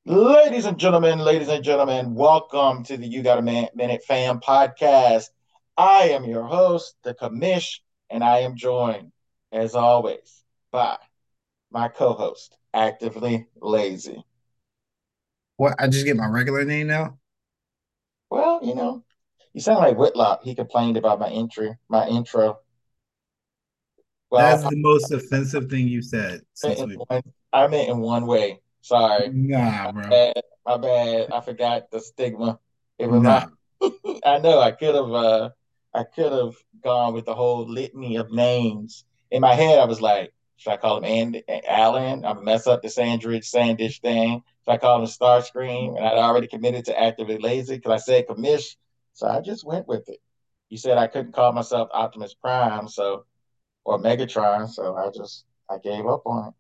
Ladies and gentlemen, welcome to the You Got a Minute Fam podcast. I am your host, the commish, and I am joined, as always, by my co-host, Actively Lazy. What? I just get my regular name now? Well, you sound like Whitlock. He complained about my intro. Well, That's the most offensive thing you said I meant since in we. one, I meant in one way. Sorry, Nah, bro. bad, my bad. I forgot the stigma. It reminds Nah. I know I could have gone with the whole litany of names. In my head, I was like, should I call him Alan? I mess up the Sandridge Sandish thing. Should I call him Starscream? And I'd already committed to Actively Lazy because I said commish. So I just went with it. You said I couldn't call myself Optimus Prime, so or Megatron, so I gave up on it.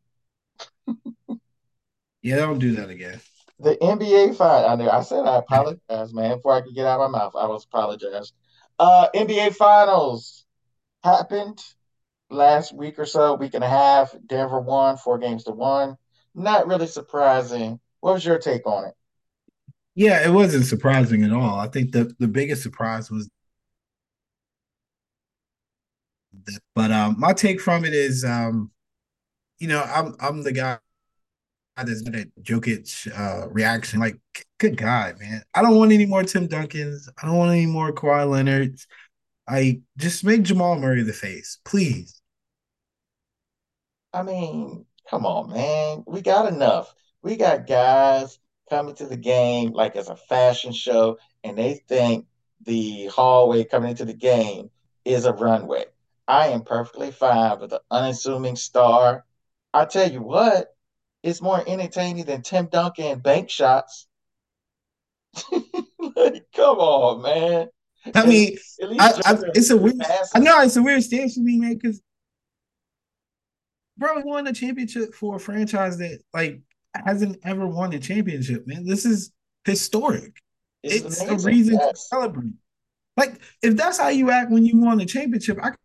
Yeah, don't do that again. The NBA final. I said I apologize, man. Before I could get out of my mouth, I was apologized. NBA finals happened last week or so, week and a half. Denver won 4 games to 1. Not really surprising. What was your take on it? Yeah, it wasn't surprising at all. I think the biggest surprise was that. But my take from it is, I'm the guy that's good at Jokic reaction. Like, good God, man. I don't want any more Tim Duncans. I don't want any more Kawhi Leonards. I just make Jamal Murray the face, please. I mean, come on, man. We got enough. We got guys coming to the game like it's a fashion show, and they think the hallway coming into the game is a runway. I am perfectly fine with an unassuming star. I tell you what, it's more entertaining than Tim Duncan bank shots. Like, come on, man. I At, mean, at least Joker it's a weird. I passes. know it's a weird stance for me, man. Because bro, he won a championship for a franchise that like hasn't ever won a championship, man. This is historic. This is It's a amazing. reason to Yes. celebrate. Like, if that's how you act when you won a championship, I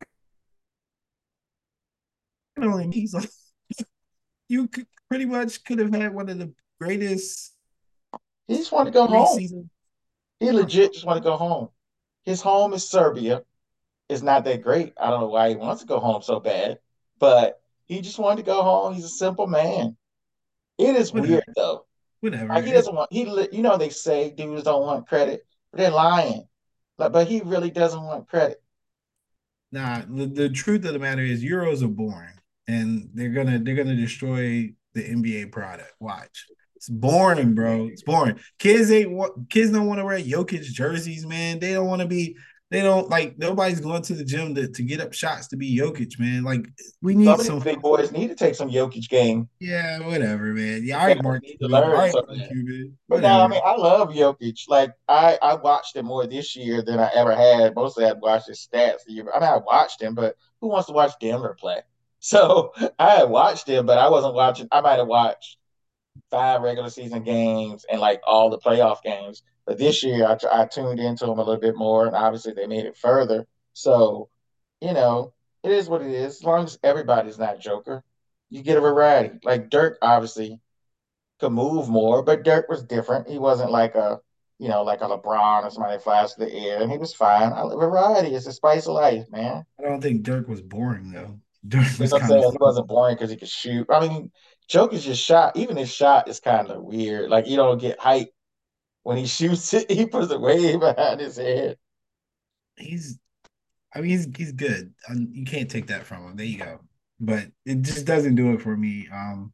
can only mean so you could, pretty much could have had one of the greatest He just wanted to go three home. seasons. He legit just wanted to go home. His home is Serbia. It's not that great. I don't know why he wants to go home so bad, but he just wanted to go home. He's a simple man. It is weird Whatever, though. whatever. Like he doesn't want they say dudes don't want credit, but they're lying. Like, but he really doesn't want credit. Nah, the truth of the matter is Euros are boring, and they're gonna destroy the NBA product. Watch. It's boring, bro. It's boring. Kids don't want to wear Jokic jerseys, man. They don't want to be. They don't like nobody's going to the gym to get up shots to be Jokic, man. Like we Some need of these some. big boys need to take some Jokic game. Yeah, whatever, man. Yeah, They all right, definitely Mark need to Cuban. All learn right, some of Mark that. Cuban. But no, I Whatever. mean, I love Jokic. Like I watched him more this year than I ever had. Mostly I'd watched his stats the year. I mean, I watched him, but who wants to watch Denver play? So I had watched him, but I wasn't watching. I might have watched 5 regular season games and like all the playoff games. But this year I tuned into them a little bit more, and obviously they made it further. So, you know, it is what it is. As long as everybody's not Joker, you get a variety. Like Dirk obviously could move more, but Dirk was different. He wasn't like a LeBron or somebody that flies through the air, and he was fine. Variety is the spice of life, man. I don't think Dirk was boring though. Dirk You was know what I'm kind of saying? He fun. wasn't boring because he could shoot. I mean, Joker's just shot. Even his shot is kind of weird. Like you don't get hype when he shoots it. He puts it way behind his head. He's I mean, he's good. You can't take that from him. There you go. But it just doesn't do it for me.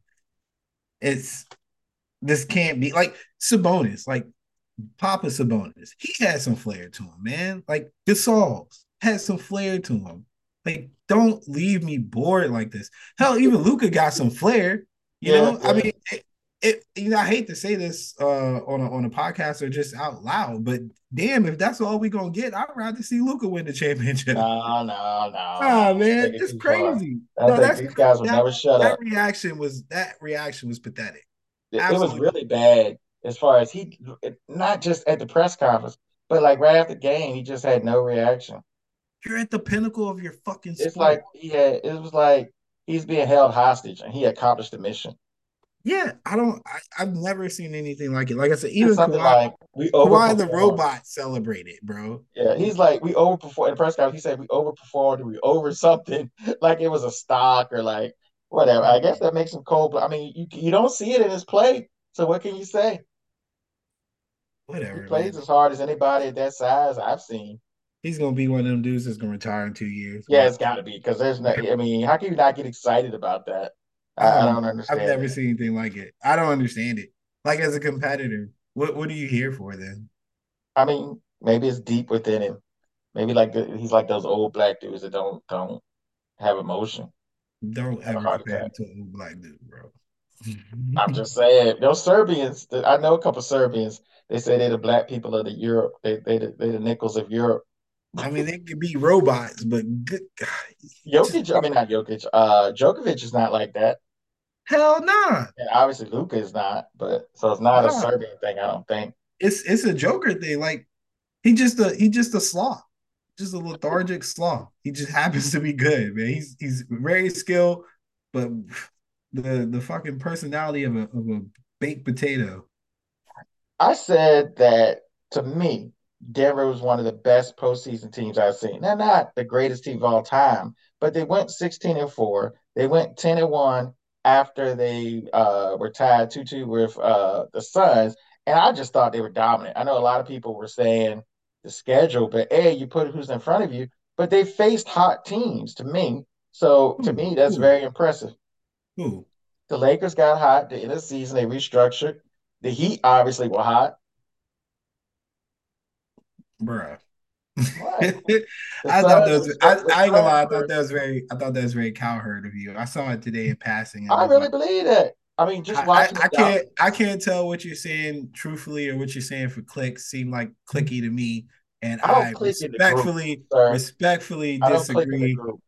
It's this can't be like Sabonis, like Papa Sabonis. He had some flair to him, man. Like Gasol had some flair to him. Like, don't leave me bored like this. Hell, even Luca got some flair. You Yeah, know, I yeah. mean, I hate to say this on a podcast or just out loud, but damn, if that's all we gonna get, I'd rather see Luca win the championship. No, no, no, no. Ah, Take man, it it's too far. crazy. I No, think that's these crazy. guys will that never shut that up. reaction was pathetic. It was Absolutely. really bad as far as not just at the press conference, but like right after the game, he just had no reaction. You're at the pinnacle of your fucking It's sport. like it was like he's being held hostage and he accomplished the mission. Yeah, I've never seen anything like it. Like I said, It's even something Kawhi, like we Kawhi the overperformed. robot celebrated, bro. Yeah, he's like we overperformed in the press conference. He said we overperformed, or we over something, like it was a stock or like whatever. I guess that makes him cold. But I mean, you don't see it in his play. So what can you say? He Whatever, plays man. as hard as anybody at that size I've seen. He's gonna be one of them dudes that's gonna retire in 2 years. Yeah, it's Watch. got to be because there's no. I mean, how can you not get excited about that? I I don't. don't I've understand never that. seen anything like it. I don't understand it. Like as a competitor, what are you here for then? I mean, maybe it's deep within him. Maybe like he's like those old black dudes that don't have emotion, Don't have a ever heart compare attack. him to an old black dude, bro. I'm just saying, those Serbians. I know a couple Serbians. They say they're the black people of the Europe. They the nickels of Europe. I mean, they could be robots, but good God, just Jokic, I mean not Jokic. Djokovic is not like that, hell nah, and obviously Luka is not. But so it's not a nah. Serbian thing, I don't think. It's a Joker thing. Like he just a sloth, just a lethargic sloth. He just happens to be good, man. He's very skilled, but the fucking personality of a baked potato. I said that to me, Denver was one of the best postseason teams I've seen. They're not the greatest team of all time, but they went 16-4. They went 10-1 after they were tied 2-2 with the Suns. And I just thought they were dominant. I know a lot of people were saying the schedule, but A, you put who's in front of you, but they faced hot teams to me. So to Who me, that's who very impressive. who, The Lakers got hot at the end of the season. They restructured. The Heat obviously were hot. bruh. What? The I thought that Suns, was the I ain't gonna Suns lie, were. I thought that was very cowherd of you. I saw it today in passing and I was like, really believe that. I mean, just watching the doc. I can't tell what you're saying truthfully or what you're saying for clicks seem like clicky to me. And I don't I click in the group, sir. respectfully I don't click in the disagree. group.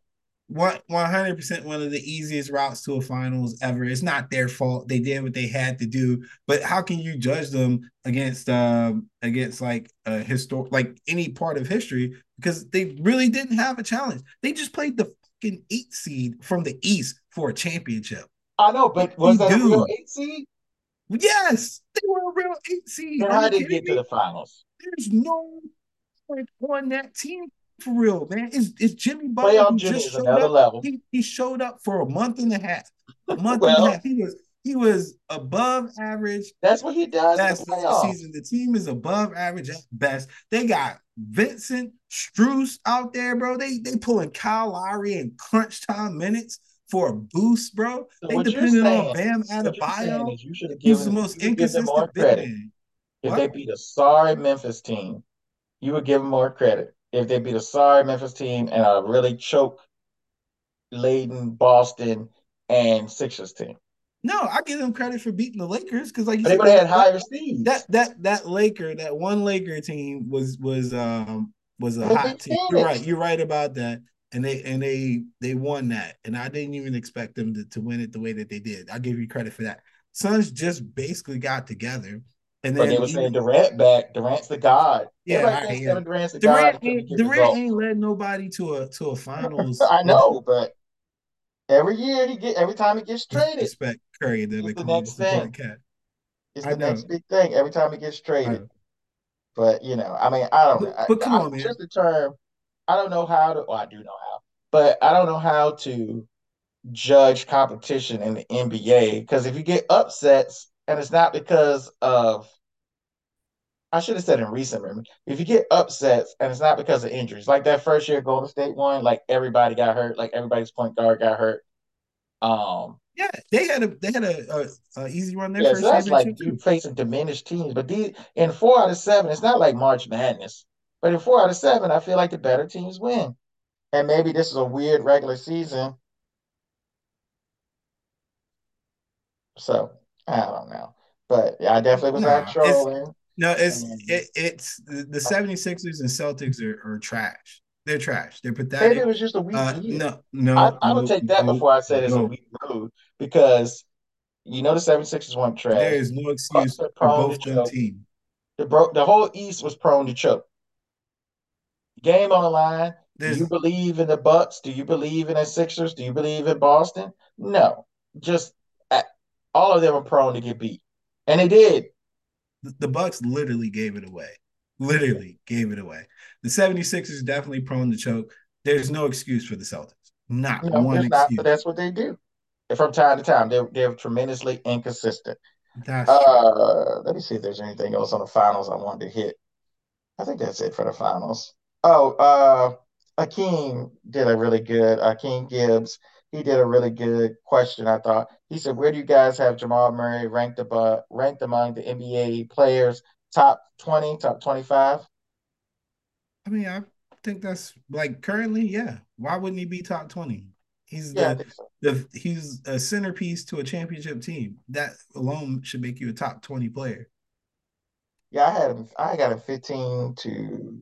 100% one of the easiest routes to a finals ever. It's not their fault. They did what they had to do. But how can you judge them against like a historic like any part of history because they really didn't have a challenge. They just played the fucking 8 seed from the East for a championship. I know, What but do was you that a real do? 8 seed? Yes, they were a real 8 seed. Then Are how you did they kidding get to me? the finals? There's no on that team for real, man. It's Jimmy Butler Playoff who Jimmy just is showed another up. level. He showed up for a month and a half. A month and a Well, half. He was above average that's what he does in the best of the playoffs. season. The team is above average at best. They got Vincent Struess out there, bro. They pulling Kyle Lowry in crunch time minutes for a boost, bro. So They depending on Bam what you're saying Adebayo, is you should have who's the given, most you would give them more inconsistent big credit man. if they What? beat a sorry Memphis team. You would give them more credit if they beat a sorry Memphis team and a really choke laden Boston and Sixers team. No, I give them credit for beating the Lakers because, like you But they said, would have had higher seeds. that one Laker team was a They beat hot team. Phoenix. You're right about that. And they won that. And I didn't even expect them to win it the way that they did. I give you credit for that. Suns just basically got together. And But they then were even saying Durant back. Durant's the god. yeah, Everybody all right, thinks yeah. Kevin Durant's the god until they get Durant results. ain't led nobody to a finals I with know, but every time he gets traded, respect Curry, then it's they the call him the next support thing. cat. It's I the next know. big thing. Every time he gets I traded. know. But I mean, I don't know. But come I on, just man. the term. I don't know how to. Well, I do know how, but I don't know how to judge competition in the NBA because if you get upsets and it's not because of I should have said in recent memory, if you get upsets and it's not because of injuries, like that first year Golden State won, like everybody got hurt, like everybody's point guard got hurt. Yeah, they had a easy run their Yeah, so first that's like championship you too. facing diminished teams. But these in 4 out of 7, it's not like March Madness. But in 4 out of 7, I feel like the better teams win. And maybe this is a weird regular season. So I don't know. But yeah, I definitely was not Nah, it's trolling. no, And it's the 76ers and Celtics are trash. They're trash. They're maybe it pathetic. was just a weak year. No, no, I would no, take that no, before I said it's a no. weak mood because the 76ers weren't There trash. is no Bucks excuse are for prone to both them choke. teams. The whole East was prone to choke. Game on the line. Do you There's believe in the Bucks? Do you believe in the Sixers? Do you believe in Boston? No. Just All of them are prone to get beat, and they did. The Bucks literally gave it away. Literally gave it away. The 76ers definitely prone to choke. There's no excuse for the Celtics. Not No, one there's not, but excuse. that's what they do. And from time to time, they're tremendously inconsistent. That's true. Let me see if there's anything else on the finals I wanted to hit. I think that's it for the finals. Oh, Akeem did a really good. Akeem Gibbs, he did a really good question. I thought he said, "Where do you guys have Jamal Murray ranked among the NBA players? Top 20, top 25?" I mean, I think that's like currently, yeah. Why wouldn't he be top 20? He's Yeah, I think so. he's a centerpiece to a championship team. That alone should make you a top 20 player. Yeah, I had him. I got him 15 to.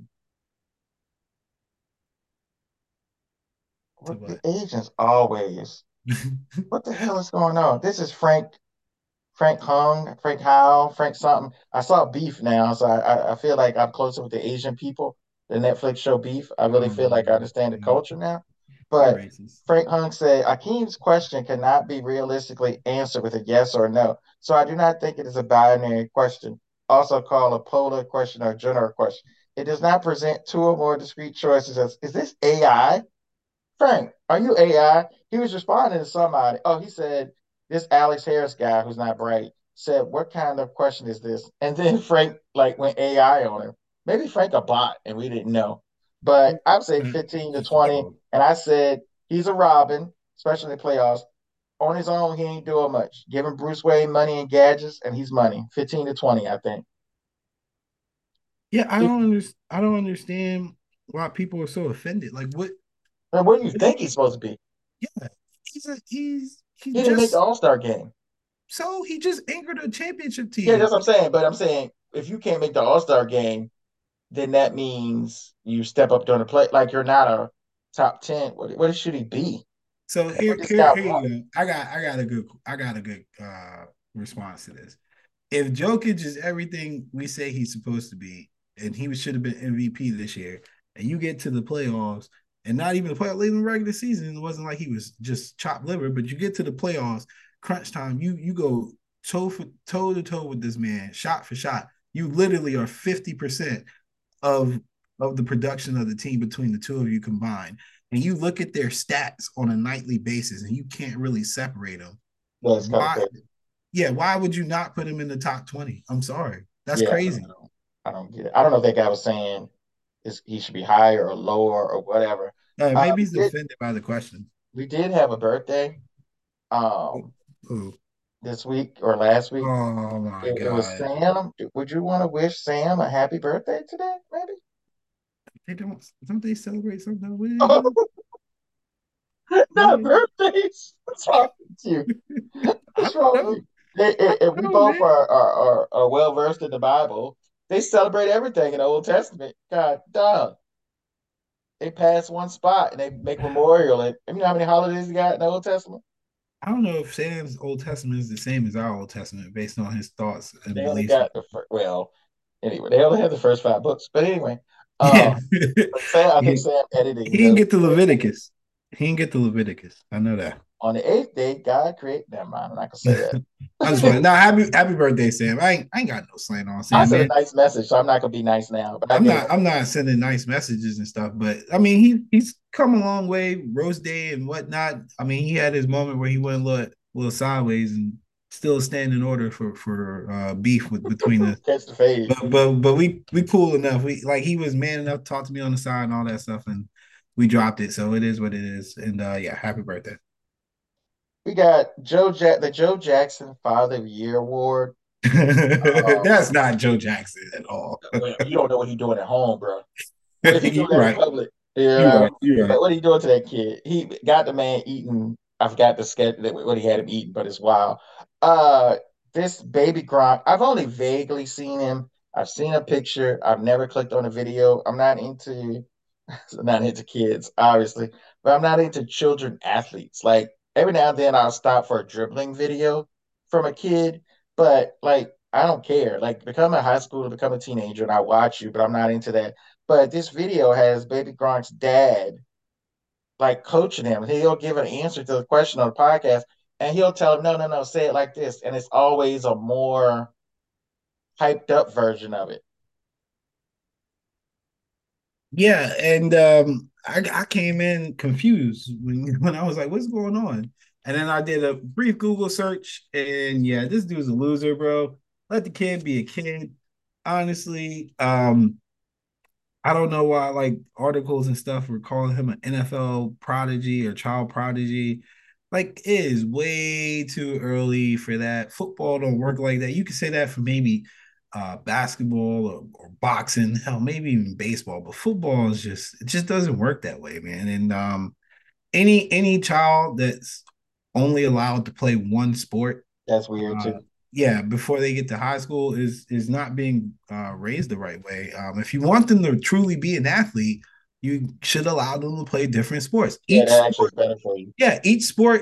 To What the what? agents always? What the hell is going on? This is Frank Hung, Frank Howe, Frank something. I saw Beef now, so I feel like I'm closer with the Asian people. The Netflix show Beef. I really feel like I understand the culture now. You're But racist. Frank Hung said Akeem's question cannot be realistically answered with a yes or no. So I do not think it is a binary question, also called a polar question or general question. It does not present two or more discrete choices as is this AI? Frank, are you AI? He was responding to somebody. Oh, he said, this Alex Harris guy who's not bright said, what kind of question is this? And then Frank like went AI on him. Maybe Frank a bot and we didn't know. But I've said 15 to Just a 20. troll. And I said he's a Robin, especially in the playoffs. On his own, he ain't doing much. Giving Bruce Wayne money and gadgets, and he's money. 15 to 20, I think. Yeah, I don't understand why people are so offended. Like And what do you what do you think he's supposed to be? yeah, he's He didn't make the just All-Star game. so he just anchored a championship Yeah, that's team. what I'm saying. But I'm saying if you can't make the All-Star game, then that means you step up during the play. Like you're not a top 10. What should he be? So Like, what this guy here want? you go. I got a good response to this. If Jokic is everything we say he's supposed to be, and he should have been MVP this year, and you get to the playoffs, and not even the playoff, even regular season, it wasn't like he was just chopped liver, but you get to the playoffs, crunch time, you go toe to toe with this man, shot for shot. You literally are 50% of the production of the team between the two of you combined. And you look at their stats on a nightly basis and you can't really separate them. That's kind of Why crazy. yeah, why would you not put him in the top 20? I'm sorry. That's Yeah, crazy. I don't get it. I don't know if that guy was saying he should be higher or lower or whatever. Maybe We he's did offended by the question. we did have a birthday Ooh. this week or last week. Oh my It was God. Sam. Would you want to wish Sam a happy birthday today? Maybe. They don't they celebrate something? What do they do? What Not do birthdays. What's wrong with you? I What's don't wrong with know. you? I If don't we know, both man. are well versed in the Bible, they celebrate everything in the Old Testament. God, dog. They pass one spot and they make memorial. And you know how many holidays you got in the Old Testament? I don't know if Sam's Old Testament is the same as our Old Testament based on his thoughts and They only beliefs. got the first, well, anyway, they only have the first five books. But anyway, Yeah. Sam, I think he, Sam he editing didn't the get to Leviticus. He didn't get to Leviticus. I know that. on the eighth day, God created. Never mind, I'm not gonna say I just want that. now happy birthday, Sam. I ain't got no slang on I Sam, said a man. nice message, so I'm not gonna be nice now. But I get it. I'm not sending nice messages and stuff, but I mean he's come a long way, roast day and whatnot. I mean, he had his moment where he went a little sideways and still stand in order for beef with between us. Catch the fade. But we cool enough. We like he was man enough to talk to me on the side and all that stuff, and we dropped it. So it is what it is. And yeah, happy birthday. We got the Joe Jackson Father of the Year Award. That's not Joe Jackson at all. Well, you don't know what he's doing at home, bro. What if he doing You're that in right. public? You You're right. know, You're right. what are you doing to that kid? He got the man eating. I forgot the sketch that what he had him eating, but it's wild. Uh, this baby Gronk. I've only vaguely seen him. I've seen a picture. I've never clicked on a video. I'm not into not into kids, obviously, but I'm not into children athletes. Like every now and then I'll stop for a dribbling video from a kid, but like I don't care. Like become a high schooler, become a teenager, and I watch you, but I'm not into that. But this video has Baby Gronk's dad like coaching him, and he'll give an answer to the question on the podcast. And he'll tell him, no, no, no, say it like this. And it's always a more hyped up version of it. Yeah, and I came in confused when when I was like, "What's going on?" And then I did a brief Google search, and yeah, this dude's a loser, bro. Let the kid be a kid. Honestly, I don't know why like articles and stuff were calling him an NFL prodigy or child prodigy. Like it is way too early for that. Football don't work like that. You could say that for maybe basketball or boxing, hell, maybe even baseball, but football is just it just doesn't work that way, man. And any child that's only allowed to play one sport That's weird uh, too. yeah, before they get to high school is not being raised the right way. If you want them to truly be an athlete, you should allow them to play different sports. Yeah, Each that actually is sport, better for you. yeah, each sport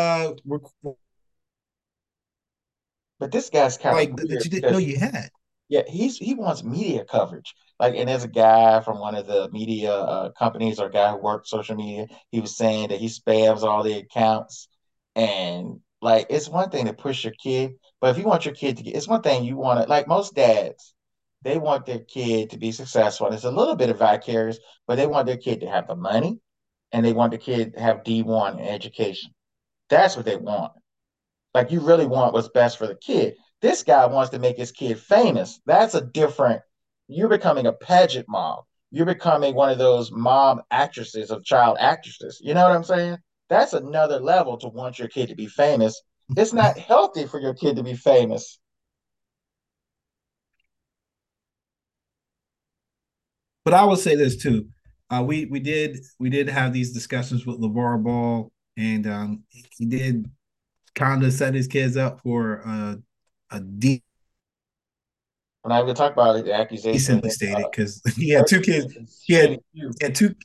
But this guy's kind of like that weird you didn't know because you had. yeah, he wants media coverage. Like, and there's a guy from one of the media companies or a guy who worked social media. He was saying that he spams all the accounts, and like it's one thing to push your kid, but if you want your kid to get, it's one thing you want to like most dads, they want their kid to be successful. And it's a little bit of vicarious, but they want their kid to have the money, and they want the kid to have D1 in education. That's what they want. Like you really want what's best for the kid. This guy wants to make his kid famous. That's a different. You're becoming a pageant mom. You're becoming one of those mom actresses of child actresses. You know what I'm saying? That's another level to want your kid to be famous. It's not healthy for your kid to be famous. But I would say this too. We did have these discussions with LeVar Ball, and he did kind of set his kids up for a When I even talk about it, the accusation decently against stated because he had two kids. Ferguson is He shitty had too. he had two.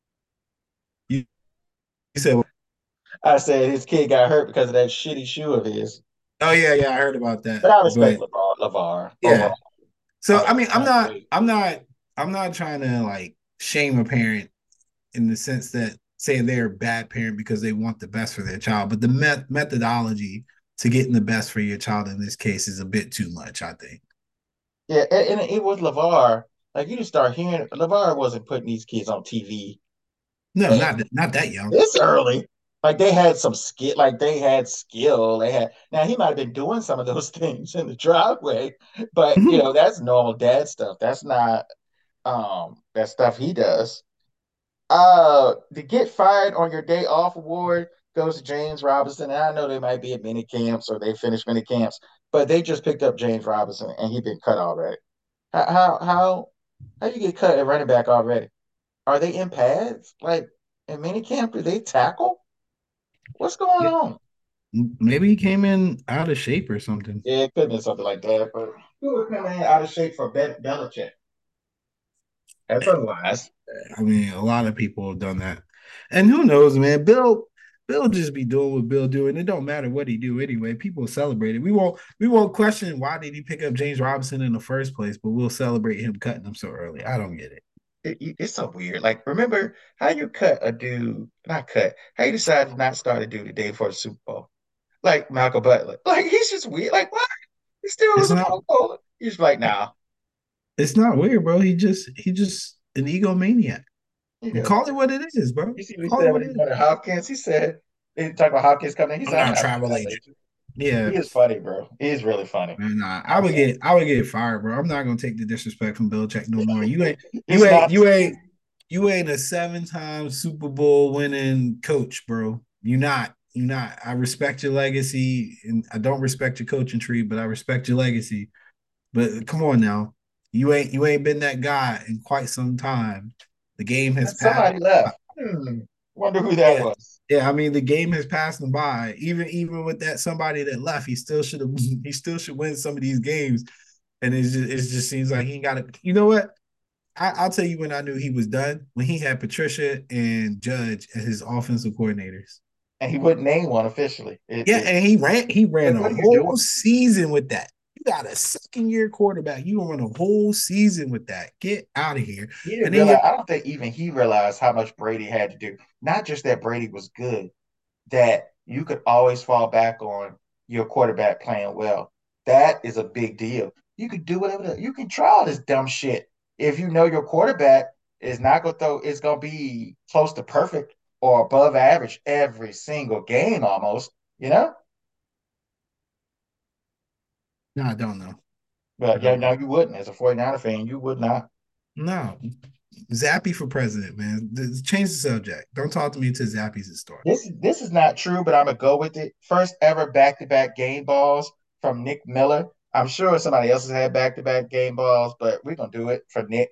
You said, I said his kid got hurt because of that shitty shoe of his. "Oh yeah, yeah, I heard about that." But I respect But LeVar yeah, overall. I so mean, I mean, not great. I'm not trying to like shame a parent in the sense that say they're a bad parent because they want the best for their child, but the methodology to getting the best for your child in this case is a bit too much, I think. Yeah, and it was LeVar. Like you just start hearing LeVar wasn't putting these kids on TV No, and not that young. this early. Like they had some skill, like they had skill. They had now he might have been doing some of those things in the driveway, but you know, that's normal dad stuff. That's not that stuff he does. The Get Fired on Your Day Off award goes to James Robinson. And I know they might be at mini camps or they finished mini camps, but they just picked up James Robinson and he's been cut already. How you get cut at running back already? Are they in pads? Like in minicamp, do they tackle? What's going Yeah, on? maybe he came in out of shape or something. Yeah, it could have been something like that. But who would come in out of shape for Belichick? That's unwise. I mean, a lot of people have done that. And who knows, man? Bill just be doing what Bill do, and it don't matter what he do anyway. People celebrate it. We won't question why did he pick up James Robinson in the first place, but we'll celebrate him cutting him so early. I don't get it. It's so weird. Like, remember how you cut a dude, not cut, how you decided to not start a dude the day before the Super Bowl? Like Malcolm Butler. Like, he's just weird. Like, what? He still It's was a not Pro Bowler. He's like, nah, it's not weird, bro. He just an egomaniac. he And does. call it what it is, bro. You see what he Call it said what when it he is. went to Hopkins? He said, he talked about Hopkins coming in. He I'm said, I'm not a not a travel travel agent. agent. Yeah. He is funny, bro. He is really funny. And I I'm would sorry. get fired, bro. I'm not gonna take the disrespect from Belichick no more. You ain't you It's ain't not you ain't you ain't a 7-time Super Bowl winning coach, bro. You not. You not. I respect your legacy, and I don't respect your coaching tree, but I respect your legacy. But come on now, you ain't been that guy in quite some time. The game has passed. somebody left. Wonder who that Yeah, was. yeah. I mean, the game has passed him by. Even with that somebody that left, he still should have. He still should win some of these games. And it just seems like he ain't got it. You know what? I'll tell you when I knew he was done when he had Patricia and Judge as his offensive coordinators. And he wouldn't name one officially. Yeah, and he ran Like, a what are you whole doing? season with that. You got a second year quarterback. You gonna run a whole season with that. Get out of here. He didn't And then you realize, I don't think even he realized how much Brady had to do. Not just that Brady was good, that you could always fall back on your quarterback playing well. That is a big deal. You could do whatever you can try all this dumb shit. If you know your quarterback is not gonna throw, it's gonna be close to perfect or above average every single game almost, you know? No, I don't know. I But yeah, don't no, know. you wouldn't. As a 49er fan, you would not. No. Zappy for president, man. Change the subject. Don't talk to me until Zappy's a story. This is not true, but I'm gonna go with it. First ever back-to-back game balls from Nick Miller. I'm sure somebody else has had back-to-back game balls, but we're gonna do it for Nick.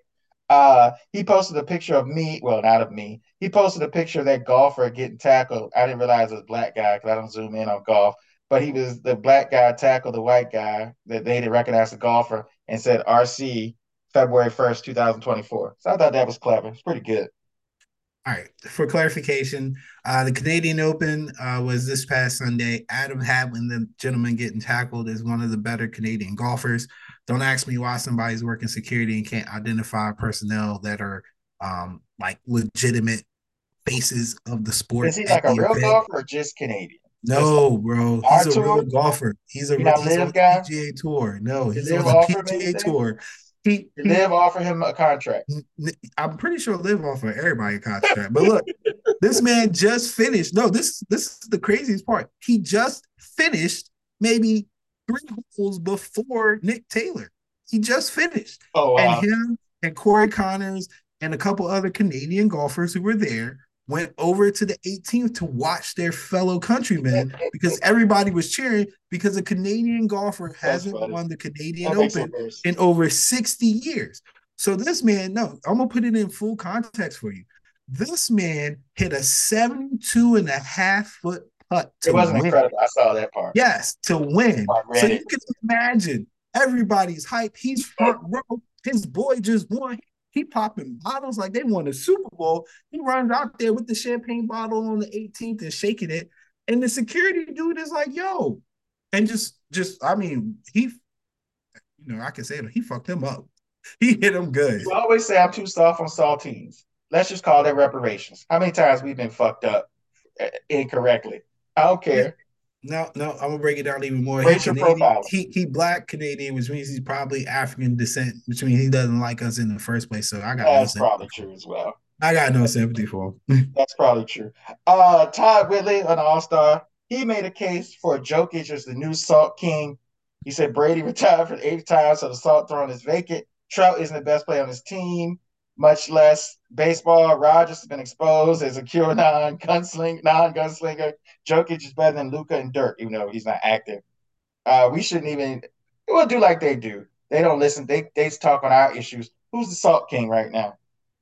He posted a picture of me. Well, not of me. He posted a picture of that golfer getting tackled. I didn't realize it was a black guy because I don't zoom in on golf. But he was the black guy tackled the white guy that they didn't recognize the golfer and said RC February 1st, 2024. So I thought that was clever. It's pretty good. All right. For clarification, the Canadian Open was this past Sunday. Adam Hadwin, the gentleman getting tackled, is one of the better Canadian golfers. Don't ask me why somebody's working security and can't identify personnel that are like legitimate faces of the Is sport he at like a the real event. golfer or just Canadian? Just No, bro, he's our a real tour? golfer. You not He's on live the guy? PGA Tour. No, Did he's on Live the offer him PGA anything? Tour. He Did he. Live offer him a contract? I'm pretty sure Live off of everybody contract. But look, this man just finished. No, this is the craziest part. He just finished maybe 3 holes before Nick Taylor. He just finished, Oh and wow. him and Corey Connors and a couple other Canadian golfers who were there went over to the 18th to watch their fellow countrymen because everybody was cheering because a Canadian golfer That's hasn't funny. won the Canadian That makes it Open worse. in over 60 years. So this man, no, I'm gonna put it in full context for you. This man hit a 72 and a half foot putt It to wasn't win. incredible. I saw that part. Yes, to win. I So read you it. can imagine everybody's hype. He's front row. His boy just won. He popping bottles like they won a Super Bowl. He runs out there with the champagne bottle on the 18th and shaking it. And the security dude is like, yo. And I mean, I can say it, he fucked him up. He hit him good. You always say I'm too soft on saltines. Let's just call that reparations. How many times we've been fucked up incorrectly? I don't care. No, I'm gonna break it down even more. He Racial Canadian, profiling. he black Canadian, which means he's probably African descent, which means he doesn't like us in the first place. So That's probably true as well. I got no sympathy for him. That's probably true. Todd Whitley, an all-star, he made a case for Jokic as the new Salt King. He said Brady retired for the eighth time, so the Salt throne is vacant. Trout isn't the best player on his team, much less baseball. Rogers has been exposed as a non-gunslinger. Jokic is better than Luka and Dirk, even though he's not active. We shouldn't even. We'll do like they do. They don't listen. They talk on our issues. Who's the Salt King right now?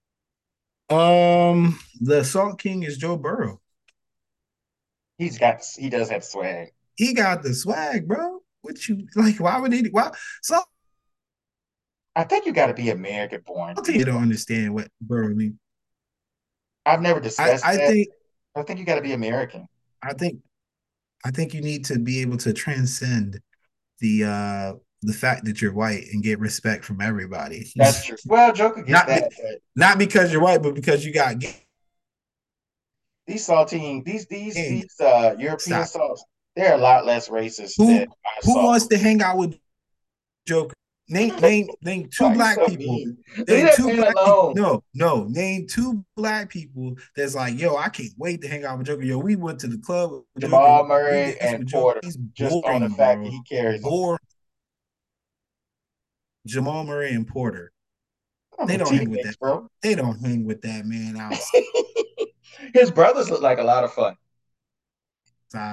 The Salt King is Joe Burrow. He does have swag. He got the swag, bro. What you like? Why would he? Why? So I think you got to be American born to be. you don't understand what Burrow means. I've never I discussed I that. think I think you got to be American. I think I think you need to be able to transcend the uh the fact that you're white and get respect from everybody. That's true. Well, Joker get not that, but not because you're white, but because you got these saltine, these game. European Stop. salts, they're a lot less racist than our Who salt. wants to hang out with Joker? Name two Why are you black so people. mean? Leave Name that two man black people. alone. No. Name two black people that's like, yo, I can't wait to hang out with Joker. Yo, we went to the club with Joker. Jamal We Murray did this and with Joker. Porter, He's just on the boring, fact that bro. he carries them. Boring. Jamal Murray and Porter. I don't They know, don't hang with that. teammates, bro. They don't hang with that man His brothers look like a lot of fun. outside.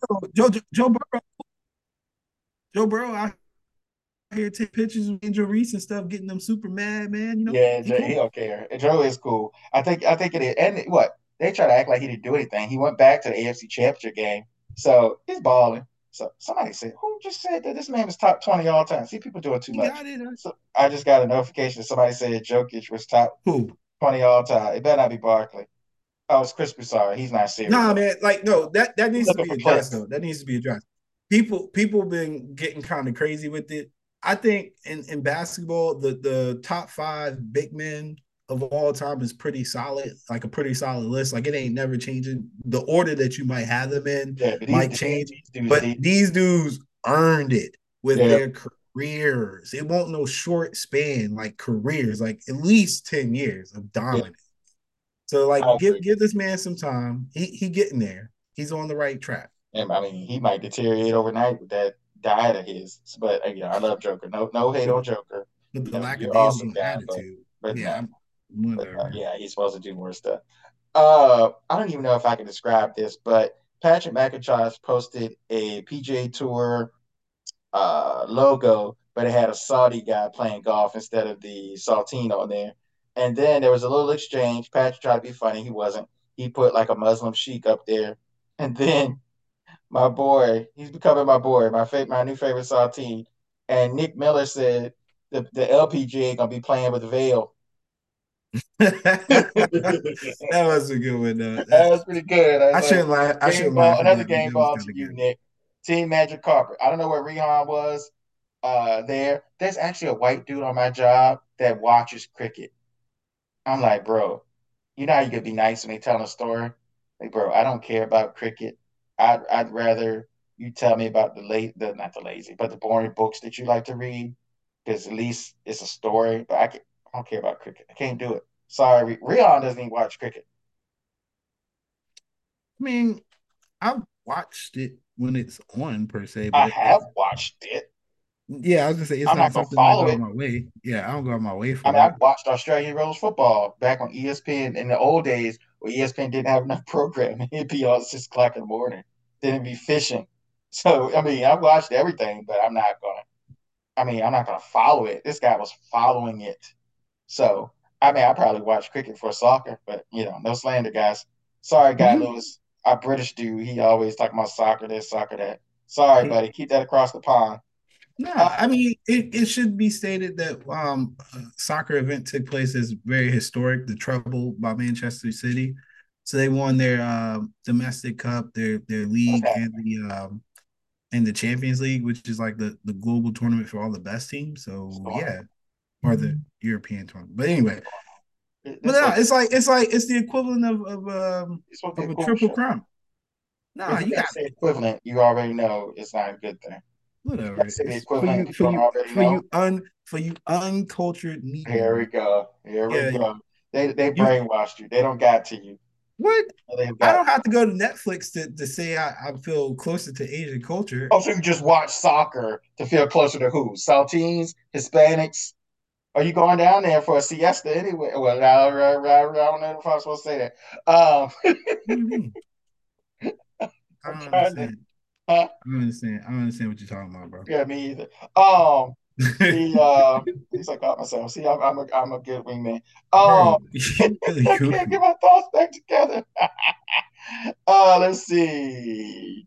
Joe Burrow out here take pictures of Angel Reese and stuff, getting them super mad, man. Yeah, He He cool. don't care. Joe is cool. I think it is. And what they try to act like he didn't do anything. He went back to the AFC Championship game, so he's balling. So somebody said, who just said that this man is top 20 all time? See, people doing too He much. got it. So I just got a notification that somebody said Jokic was top Who? 20 all time. It better not be Barkley. Oh, it's Chris Broussard. He's not serious. Nah, man. Like, no, that He's needs to looking be for addressed clicks. though. That needs to be addressed. People been getting kind of crazy with it. I think in basketball, the top five big men of all time is pretty solid, like a pretty solid list. Like it ain't never changing. The order that you might have them in Yeah, but might change, these dudes but did. these dudes earned it with Yeah, their careers. It won't no short span, like careers, like at least 10 years of yeah, dominance. So I like agree. give this man some time. He getting there. He's on the right track. And I mean, he might deteriorate overnight with that diet of his. But I love Joker. No hate But, on Joker. but You the know, you're awesome, lackadaisical guy. attitude. But Yeah, no, whatever. yeah, he's supposed to do more stuff. I don't even know if I can describe this, but Patrick McIntosh posted a PGA Tour logo, but it had a Saudi guy playing golf instead of the Saltine on there. And then there was a little exchange. Patrick tried to be funny. He wasn't. He put like a Muslim sheik up there. And then my boy, he's becoming my boy, my new favorite Saltine. And Nick Miller said the LPGA gonna be playing with Vail. That was a good one. That was pretty good. I was I like, shouldn't laugh. I game shouldn't ball, laugh at another that, but game that was ball kind to of you, good. Nick. Team Magic Carpet. I don't know where Rehan was there. There's actually a white dude on my job that watches cricket. I'm like, bro, you know how you could be nice when they tell a story? Like, bro, I don't care about cricket. I'd rather you tell me about the not the lazy, but the boring books that you like to read, because at least it's a story. But I don't care about cricket. I can't do it. Sorry, Rion doesn't even watch cricket. I mean, I've watched it when it's on per se, but I have watched it. yeah, I was gonna say it's I'm not not gonna something I follow go out it. my way. Yeah, I don't go out my way I mean, for I it. watched Australian rules football back on ESPN in the old days where ESPN didn't have enough programming. It'd be on 6 o'clock in the morning. Then it'd be fishing. So I mean, I watched everything, but I'm not gonna. I mean, I'm not gonna follow it. This guy was following it. So I mean, I probably watch cricket for soccer, but no slander, guys. Sorry, Guy Lewis. Our British dude, he always talking about soccer this, soccer that. Sorry, buddy. Keep that across the pond. Nah, Uh, I mean it should be stated that soccer event took place is very historic, the treble by Manchester City. So they won their domestic cup, their what's league happening? and the Champions League, which is like the global tournament for all the best teams. What's So going on? yeah, or the European tournament. But anyway, but This no, was it's the equivalent this will be a of a cool triple show. crown. Nah, If you you gotta got say equivalent, you already know it's not a good thing. If you whatever. gotta say the It's equivalent, you don't already know. for you uncultured Here we Negroes. go. Here we Yeah, go. They you brainwashed you. They don't got to you. what? They have I got. don't have to go to Netflix to say I feel closer to Asian culture. Oh, so you just watch soccer to feel closer to who? Saltines, Hispanics. Are you going down there for a siesta anyway? Well, I don't know if I'm supposed to say that. What do you mean? I I'm don't trying to. understand. Huh? I don't understand. I don't understand what you're talking about, bro. Yeah, me either. The at least I got myself. See, I'm a good wingman. Bro, you really I can't goofy. get my thoughts back together. Let's see.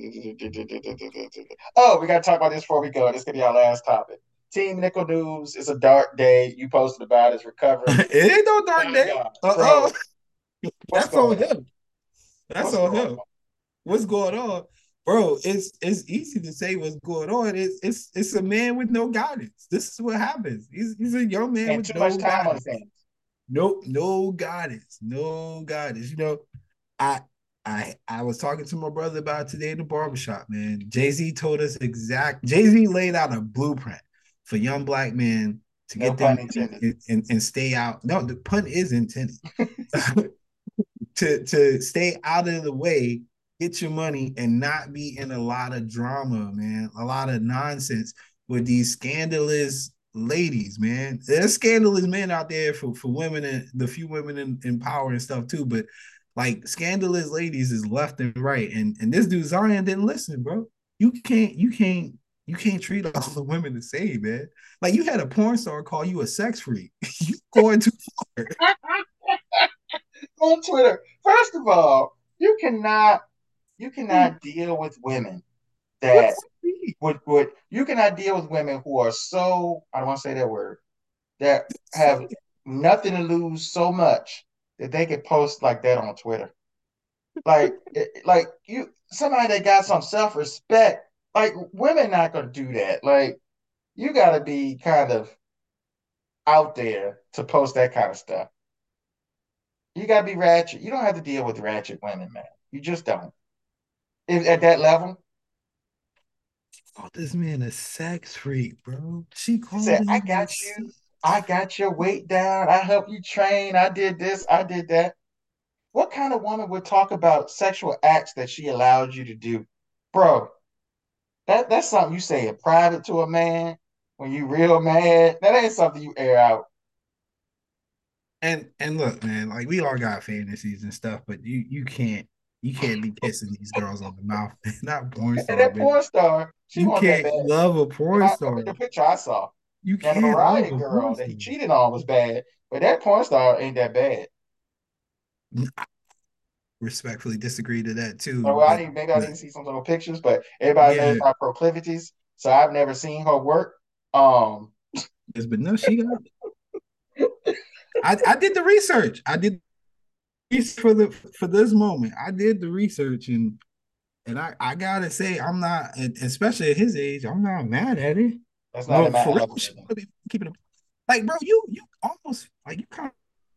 Oh, we got to talk about this before we go. This is gonna be our last topic. Team Nickel News. It's a dark day. You posted about his recovery. It ain't no dark My day. God, Uh-oh. bro, what's That's going on on? him. That's What's on going him. What's going on? Bro, it's easy to say what's going on. It's a man with no guidance. This is what happens. He's a young on? man And with too much no time on his guidance. hands. No guidance. No guidance. I I was talking to my brother about it today in the barbershop, man. Jay-Z told us Jay-Z laid out a blueprint for young black men to No get them pun intended. and stay out. No, the pun is intended. To stay out of the way, get your money, and not be in a lot of drama, man. A lot of nonsense with these scandalous ladies, man. There's scandalous men out there for women and the few women in power and stuff too, but like scandalous ladies is left and right. And this dude Zion didn't listen, bro. You can't treat all the women the same, man. Like you had a porn star call you a sex freak. You going too far. On Twitter, first of all, you Like, cannot deal with women what that does it mean? would you cannot deal with women who are so I don't want to say that word that have nothing to lose so much that they could post like that on Twitter. Like you somebody that got some self respect. Like women not gonna do that. Like you got to be kind of out there to post that kind of stuff. You gotta be ratchet. You don't have to deal with ratchet women, man. You just don't. If, at that level, Oh, this man a sex freak, bro. She you called said, I him a got you. sex I got your weight down. I helped you train. I did this. I did that. What kind of woman would talk about sexual acts that she allowed you to do? Bro, that's something you say in private to a man when you real mad. That ain't something you air out. and look, man, like we all got fantasies and stuff, but you can't be kissing these girls on the mouth. Not porn And star, that man. porn star, she You want that can't bad. love a porn star. The picture I saw. You Now the can't love Mariah a porn girl that star. he cheated on was bad, but that porn star ain't that bad. I respectfully disagree to that too, Or well, I didn't maybe I but didn't see some of the pictures, but everybody knows yeah, my proclivities, so I've never seen her work. yes, but no, she got. I did the research. I did for the for this moment. I did the research and I gotta say I'm not, especially at his age, I'm not mad at it. that's not in No, my for real, she algorithm. wanna be keeping it like, bro. You almost like you kind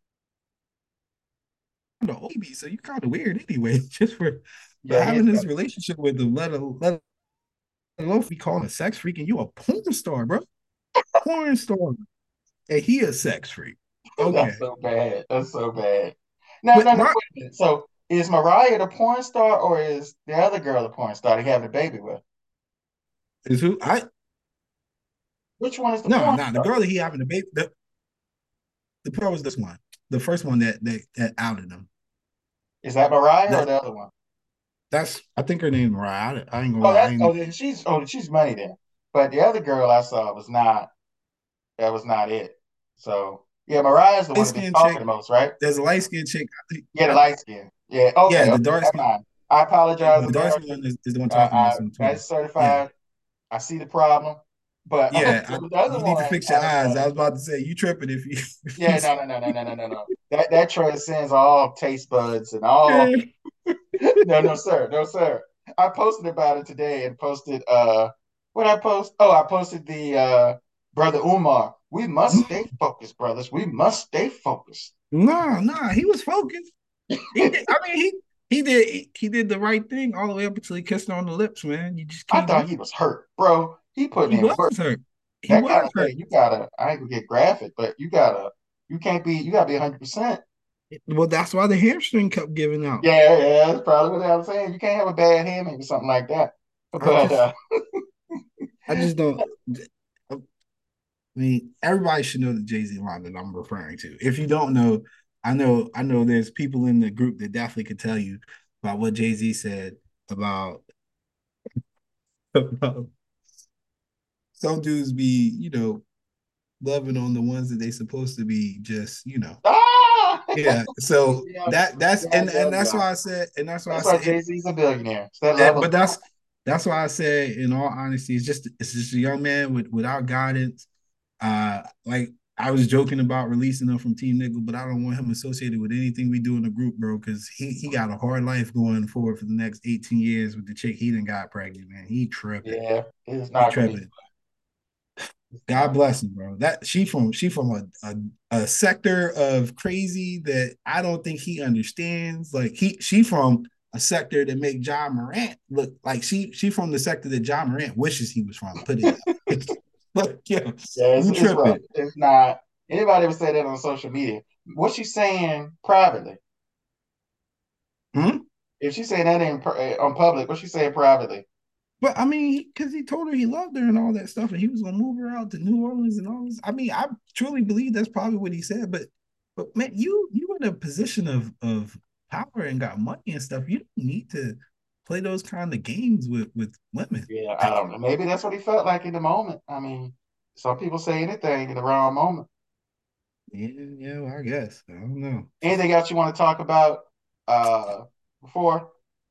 of OB, so you kind of weird anyway. Just for Yeah, he having is this kind of. relationship with him, let alone be calling a sex freak, and you a porn star, bro. Porn star, and he a sex freak. Okay, That's so bad. That's so bad. No, but no, no. my Wait a minute. So is Mariah the porn star, or is the other girl the porn star they having a baby with? is who I Which one is the no, porn nah, the star? girl that he having the baby. The pro was this one, the first one that outed him. Is that Mariah or That the other one? that's I think her name Mariah. I ain't gonna Oh, lie. I that's ain't, then she's money then. But the other girl I saw was not. That was not it. So yeah, Mariah's the one light that been skinned talking chick. the most, right? There's a light skinned chick. Yeah, the light skin. Yeah. Okay. Yeah, the Okay. dark Never skin. mind. I apologize, The dark skin America. one is the one talking I most on Twitter. that's Yeah, certified. I see the problem, but yeah. the other You need to one, fix your eyes. I was about to say you tripping if you. If you yeah, no, no, no, no, no, no, no, no. That transcends all taste buds and all. yeah. No, no, sir, no, sir. I posted about it today and posted what I post. Oh, I posted the brother Umar. We must stay focused, brothers. We must stay focused. Nah. He was focused. He did. I mean, he did the right thing all the way up until he kissed her on the lips, man. You just I can't thought do. he was hurt, bro. He putting He in work. was hurt. He That was kind of hurt. thing, you gotta. I ain't gonna get graphic, but you gotta. You can't be. You gotta be 100%. Well, that's why the hamstring kept giving out. Yeah, yeah, that's probably what I'm saying. You can't have a bad hammy or something like that. I But just, I just don't. I mean, everybody should know the Jay-Z line that I'm referring to. If you don't know, I know. There's people in the group that definitely could tell you about what Jay-Z said about, about some dudes be, loving on the ones that they supposed to be just, ah, yeah. So yeah, that's yeah, yeah, and that's yeah. why I said, and that's why I That's why said Jay Z's a billionaire. It's that it, level. but that's why I said, in all honesty, it's just a young man without guidance. Like I was joking about releasing him from Team Nickel, but I don't want him associated with anything we do in the group, bro, because he got a hard life going forward for the next 18 years with the chick he done got pregnant, man. He tripping. Yeah, it's He not gonna be. tripping. It's God not. bless him, bro. That she from a sector of crazy that I don't think he understands. Like she from a sector that make John Morant look like she from the sector that John Morant wishes he was from. Put it that way. Like, yeah, Yeah, you it's rough. tripping. It's not. Anybody would say that on social media. What's she saying privately? Hmm? If she's saying that on public, what's she saying privately? But I mean, because he told her he loved her and all that stuff, and he was gonna move her out to New Orleans and all this. I mean, I truly believe that's probably what he said. But man, you in a position of power and got money and stuff. You don't need to play those kind of games with women. Yeah, I don't know. Maybe that's what he felt like in the moment. I mean, some people say anything in the wrong moment. Yeah, well, I guess I don't know. Anything else you want to talk about before?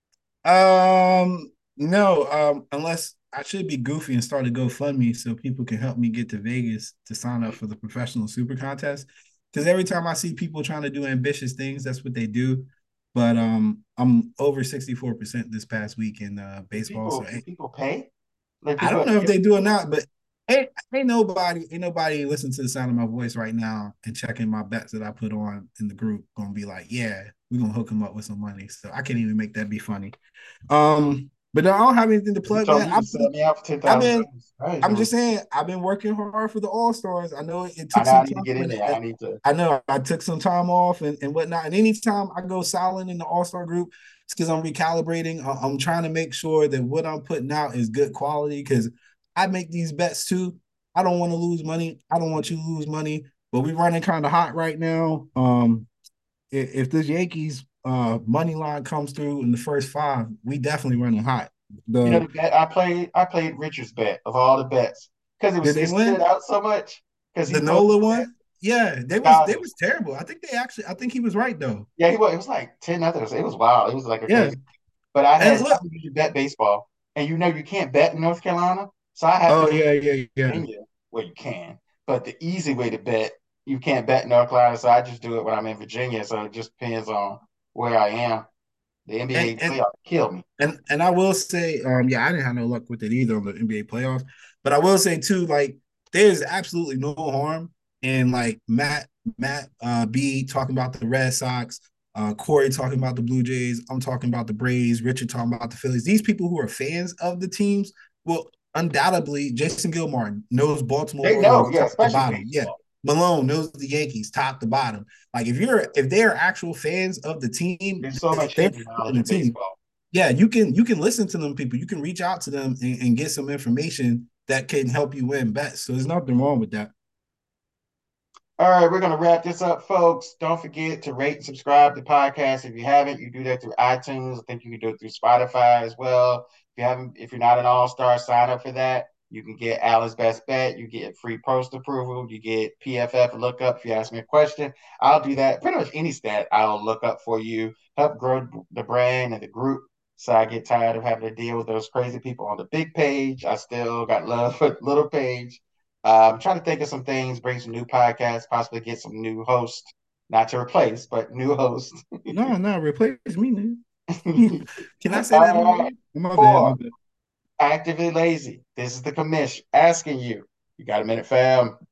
No, unless I should be goofy and start a GoFundMe so people can help me get to Vegas to sign up for the professional super contest. Because every time I see people trying to do ambitious things, that's what they do. But I'm over 64% this past week in baseball. So Do people pay? Like I people don't know if they do or not, but Ain't nobody listening to the sound of my voice right now and checking my bets that I put on in the group gonna be like, yeah, we're gonna hook him up with some money. So I can't even make that be funny. But no, I don't have anything to You plug, told man. me to sell me out for ten I've thousand been dollars. I ain't I'm doing. just saying I've been working hard for the All Stars. I know it I took know I some need to time get in and there. I need to. I know I took some time off and whatnot. And anytime I go silent in the All Star group, it's because I'm recalibrating. I'm trying to make sure that what I'm putting out is good quality because I make these bets too. I don't want to lose money. I don't want you to lose money. But we're running kind of hot right now. If this Yankees money line comes through in the first five, we definitely running hot. You know The the bet I played Richard's bet of all the bets because Did they it stood win? out so much because he The posted Nola that one? Yeah, they Dodgers. was terrible. I think he was right though. Yeah, he was. It was like 10 others. It was wild. It was like a Yeah. crazy. But I And had I look, usually bet baseball, and you know you can't bet in North Carolina, so I have to oh go to yeah. Virginia where you can. But the easy way to bet, you can't bet in North Carolina, so I just do it when I'm in Virginia. So it just depends on where I am. The And NBA and playoff killed me. and I will say, yeah, I didn't have no luck with it either on the NBA playoffs. But I will say too, like, there's absolutely no harm in like Matt B talking about the Red Sox, Corey talking about the Blue Jays, I'm talking about the Braves, Richard talking about the Phillies. These people who are fans of the teams will undoubtedly Jason Gilmore knows Baltimore They know, Orioles yeah, top to especially bottom. Yeah. baseball. Malone knows the Yankees top to bottom. Like if they're actual fans of the team, There's so much they're hidden in knowledge the in team. baseball. Yeah, you can listen to them people. You can reach out to them and get some information that can help you win bets. So there's nothing wrong with that. All right, we're going to wrap this up, folks. Don't forget to rate and subscribe to the podcast. If you haven't, you do that through iTunes. I think you can do it through Spotify as well. If you're not an all-star, sign up for that. You can get Alice Best Bet. You get free post approval. You get PFF lookup if you ask me a question. I'll do that. Pretty much any stat I'll look up for you. Help grow the brand and the group. So I get tired of having to deal with those crazy people on the big page. I still got love for the little page. I'm trying to think of some things, bring some new podcasts, possibly get some new hosts, not to replace, but new hosts. No, replace me, man. Can I say that no more? All right. My bad, my Four, bad. actively lazy. This is the commission asking you. You got a minute, fam?